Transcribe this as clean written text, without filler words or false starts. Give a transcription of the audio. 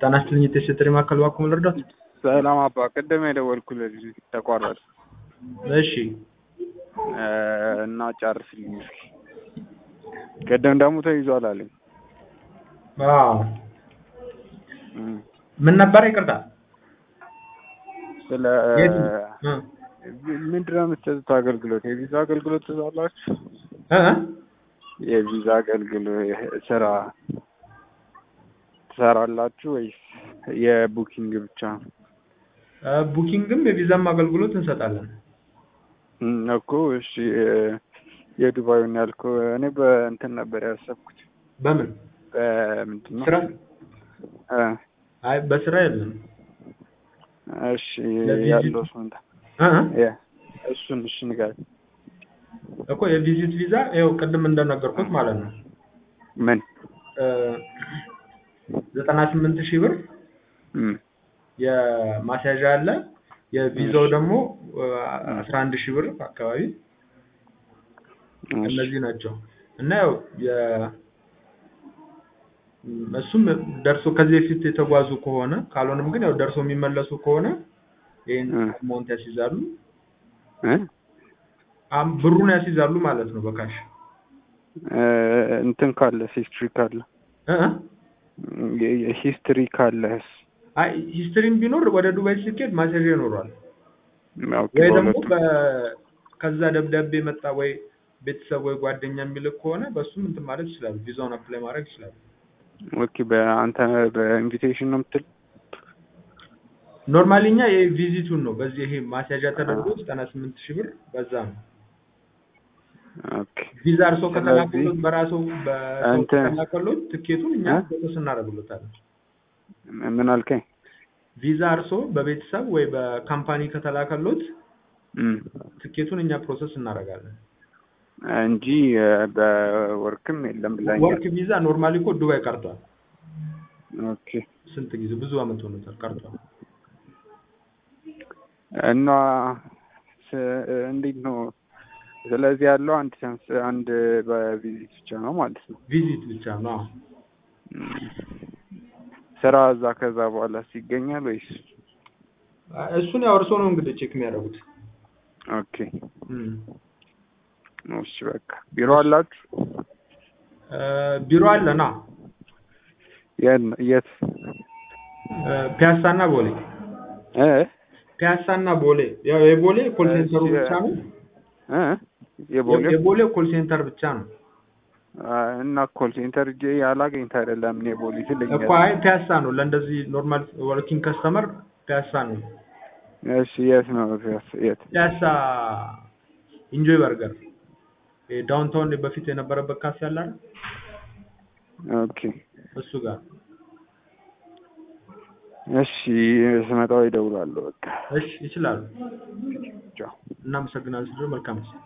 ጤና ይስጥልኝ የተሰጠኝ ማዕከል እባክዎ ልርዳዎት? ሰላም አባ ቅድም የደወልኩልህ ተቋረጠ። እሺ እና ጨርስልኝ እስኪ። ቅድም ደግሞ ተይዟል አለኝ። አዎ ምን ነበር ይቅርታ? ስለ ምንድን ነው የምትሰጡት አገልግሎት? የቪዛ አገልግሎት ትሰጣላችሁ? የቪዛ አገልግሎት ስራ ትሰራላችሁ ወይስ የቡኪንግ ብቻ? ቡኪንግም የቪዛም አገልግሎት እንሰጣለን እኮ። እሺ የዱባዩን ያልከው እኔ በእንትን ነበር ያሰብኩት። በምን በምንድን ነው ስራ? አይ በስራ የለም። እሺ ያለው ስንት እሱን እሺ ንገረኝ እኮ። የቪዚት ቪዛ ይኸው ቅድም እንደነገርኩት ማለት ነው። ምን 98,000 ብር የማስያዣ አለ። የቪዛው ደግሞ 11,000 ብር አካባቢ። እነዚህ ናቸው እና ያው እሱም ደርሶ ከዚህ በፊት የተጓዙ ከሆነ ካልሆነም ግን ያው ደርሶ የሚመለሱ ከሆነ ይሄን አማውንት ያስይዛሉ። ብሩን ያስይዛሉ ማለት ነው በካሽ። እንትን ካለ ሂስትሪ ካለ ሂስትሪ ካለስ? አይ ሂስትሪም ቢኖር ወደ ዱባይ ሲኬድ ማስያዣ ይኖራል። ኦኬ ወይ ደግሞ ከዛ ደብዳቤ መጣ ወይ ቤተሰብ ወይ ጓደኛ የሚልክ ከሆነ በሱም እንትን ማለት ይችላል። ቪዛውን አፕላይ ማድረግ ይችላል። ኦኬ በአንተ በኢንቪቴሽን ነው የምትል? ኖርማሊ እኛ የቪዚቱን ነው በዚህ ይሄ ማስያዣ ተደርጎ 98,000 ብር በዛ ነው። ኦኬ ቪዛ እርሶ ከተላከሉት በራሱ በሰው ከተላከሉት ትኬቱን እኛ ፕሮሰስ እናደርግሎታለን። ምን አልከኝ? ቪዛ እርሶ በቤተሰብ ወይ በካምፓኒ ከተላከሉት ትኬቱን እኛ ፕሮሰስ እናደርጋለን እንጂ በወርክም የለም ብላኝ። ወርክ ቪዛ ኖርማሊ እኮ ዱባይ ቀርቷል። ኦኬ ስንት ጊዜ ብዙ አመት ሆኖታል ቀርቷል። እና እንዴት ነው? ስለዚህ ያለው አንድ ቻንስ አንድ በቪዚት ብቻ ነው ማለት ነው። ቪዚት ብቻ ነው። ስራ እዛ ከዛ በኋላ ይገኛል ወይስ? እሱን ያው እርስዎ ነው እንግዲህ ቼክ የሚያደርጉት። ኦኬ እሺ በቃ ቢሮ አላችሁ? ቢሮ አለና። የት? ፒያሳና ቦሌ። ፒያሳና ቦሌ። ያው የቦሌ ኮል ሴንተሩ ብቻ ነው። የቦሌ ኮል ሴንተር ብቻ ነው። እና ኮል ሴንተር ያላገኝት አይደለም እኔ ቦሌ ስለኝ እኮ። አይ ፒያሳ ነው ለእንደዚህ ኖርማል ወርኪንግ ከስተመር ፒያሳ ነው። እሺ የት ነው ፒያሳ? የት? ፒያሳ ኢንጆይ በርገር ዳውንታውን በፊት የነበረበት ካፌ አለ አይደል? ኦኬ እሱ ጋር። እሺ ስመጣው ይደውላሉ በቃ። እሺ ይችላሉ። ቻው። እናመሰግናለን። መልካም